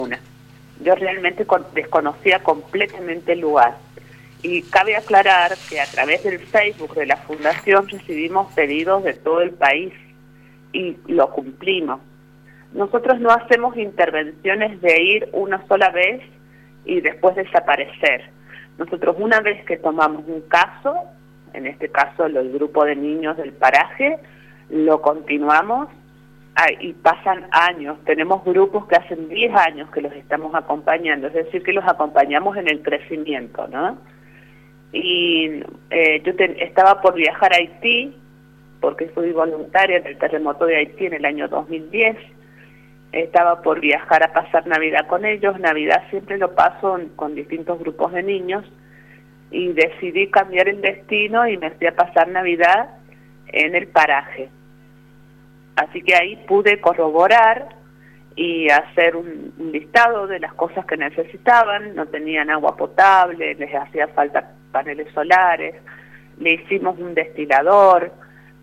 Yo realmente desconocía completamente el lugar. Y cabe aclarar que a través del Facebook de la Fundación recibimos pedidos de todo el país y lo cumplimos. Nosotros no hacemos intervenciones de ir una sola vez y después desaparecer. Nosotros una vez que tomamos un caso, en este caso el grupo de niños del paraje, lo continuamos y pasan años. Tenemos grupos que hacen 10 años que los estamos acompañando, es decir, que los acompañamos en el crecimiento, ¿no? Y yo estaba por viajar a Haití, porque fui voluntaria en el terremoto de Haití en el año 2010. Estaba por viajar a pasar Navidad con ellos. Navidad siempre lo paso con distintos grupos de niños, y decidí cambiar el destino y me fui a pasar Navidad en el paraje. Así que ahí pude corroborar y hacer un listado de las cosas que necesitaban. No tenían agua potable, les hacía falta paneles solares, le hicimos un destilador,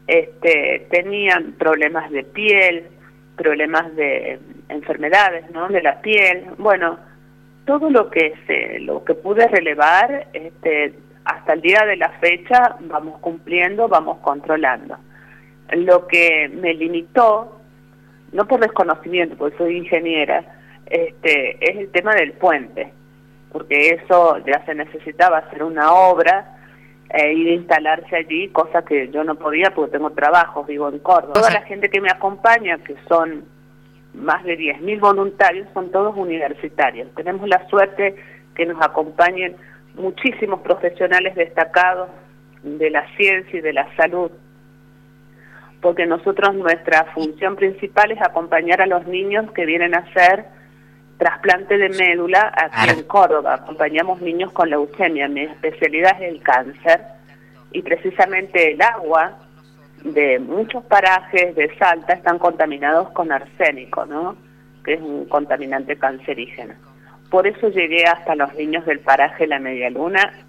tenían problemas de piel, problemas de enfermedades, ¿no?, de la piel. Bueno, todo lo que pude relevar, hasta el día de la fecha vamos cumpliendo, vamos controlando. Lo que me limitó, no por desconocimiento, porque soy ingeniera, es el tema del puente, porque eso ya se necesitaba hacer una obra, ir a instalarse allí, cosa que yo no podía porque tengo trabajo, vivo en Córdoba. Toda la gente que me acompaña, que son más de 10.000 voluntarios, son todos universitarios. Tenemos la suerte que nos acompañen muchísimos profesionales destacados de la ciencia y de la salud, porque nosotros, nuestra función principal es acompañar a los niños que vienen a hacer trasplante de médula aquí en Córdoba. Acompañamos niños con leucemia. Mi especialidad es el cáncer, y precisamente el agua de muchos parajes de Salta están contaminados con arsénico, ¿no?, que es un contaminante cancerígeno. Por eso llegué hasta los niños del paraje La Media Luna,